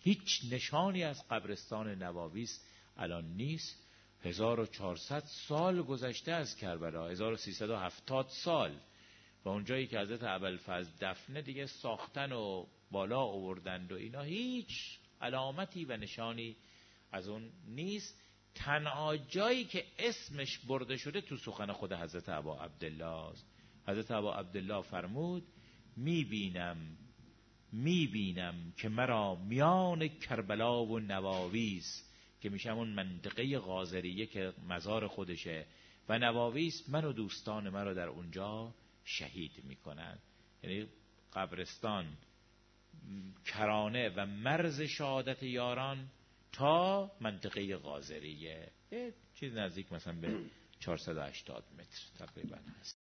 هیچ نشانی از قبرستان نواویس الان نیست. 1400 سال گذشته از کربلا، 1370 سال، و اونجایی که حضرت ابوالفضل دفنه دیگه ساختن و بالا آوردند و اینا، هیچ علامتی و نشانی از اون نیست. تنها جایی که اسمش برده شده تو سخن خود حضرت ابا عبدالله است. حضرت ابا عبدالله فرمود میبینم که مرا میان کربلا و نواویس، که میشه همون منطقه غاضریه که مزار خودشه، و نواویس، من و دوستان مرا در اونجا شهید میکنن. یعنی قبرستان کرانه و مرز شهادت یاران تا منطقه غاضریه، چیز نزدیک مثلا به 480 متر تقریبا هست.